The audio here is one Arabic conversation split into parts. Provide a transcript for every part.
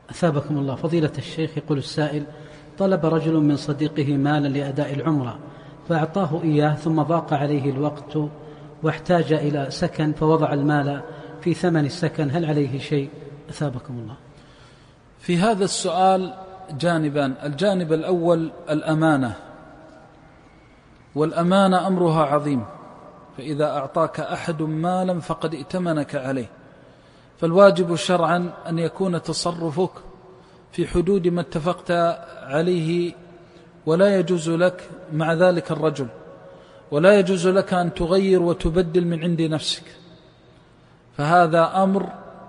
أثابكم الله. فضيلة الشيخ، يقول السائل: طلب رجل من صديقه مالا لأداء العمرة فأعطاه إياه، ثم ضاق عليه الوقت واحتاج إلى سكن فوضع المال في ثمن السكن، هل عليه شيء؟ أثابكم الله. في هذا السؤال جانبان: الجانب الأول الأمانة، والأمانة أمرها عظيم، فإذا أعطاك أحد مالا فقد ائتمنك عليه، فالواجب شرعا أن يكون تصرفك في حدود ما اتفقت عليه، ولا يجوز لك مع ذلك الرجل، ولا يجوز لك أن تغير وتبدل من عند نفسك. فهذا أمر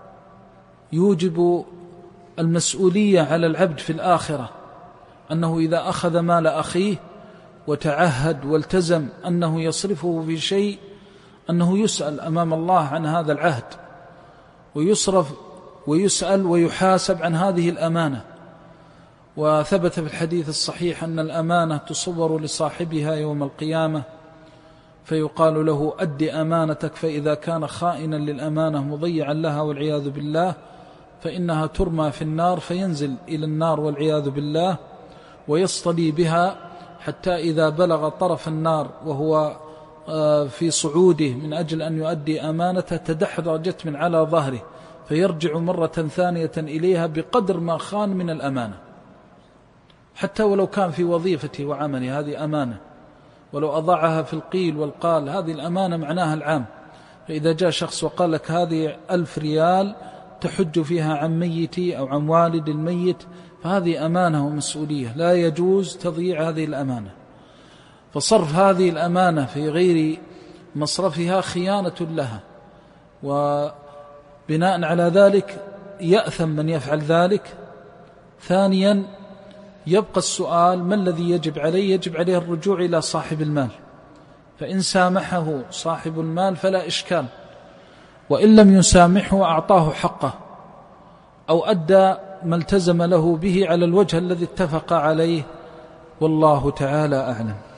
يوجب المسؤولية على العبد في الآخرة، أنه إذا أخذ مال أخيه وتعهد والتزم أنه يصرفه في شيء، أنه يسأل أمام الله عن هذا العهد، ويصرف ويسأل ويحاسب عن هذه الأمانة. وثبت في الحديث الصحيح أن الأمانة تصور لصاحبها يوم القيامة، فيقال له: أد أمانتك، فإذا كان خائنا للأمانة مضيعا لها والعياذ بالله فإنها ترمى في النار، فينزل إلى النار والعياذ بالله ويصطلي بها، حتى إذا بلغ طرف النار وهو في صعوده من أجل أن يؤدي أمانته تدحرجت من على ظهره، فيرجع مرة ثانية إليها بقدر ما خان من الأمانة، حتى ولو كان في وظيفته وعمله، هذه أمانة، ولو أضعها في القيل والقال هذه الأمانة معناها العام. فإذا جاء شخص وقال لك هذه 1000 ريال تحج فيها عن ميتي أو عن والد الميت، فهذه أمانة ومسؤولية، لا يجوز تضييع هذه الأمانة. فصرف هذه الأمانة في غير مصرفها خيانة لها، وبناء على ذلك يأثم من يفعل ذلك. ثانيا، يبقى السؤال: ما الذي يجب عليه؟ يجب عليه الرجوع إلى صاحب المال، فإن سامحه صاحب المال فلا إشكال، وإن لم يسامحه أعطاه حقه أو أدى ما التزم له به على الوجه الذي اتفق عليه، والله تعالى أعلم.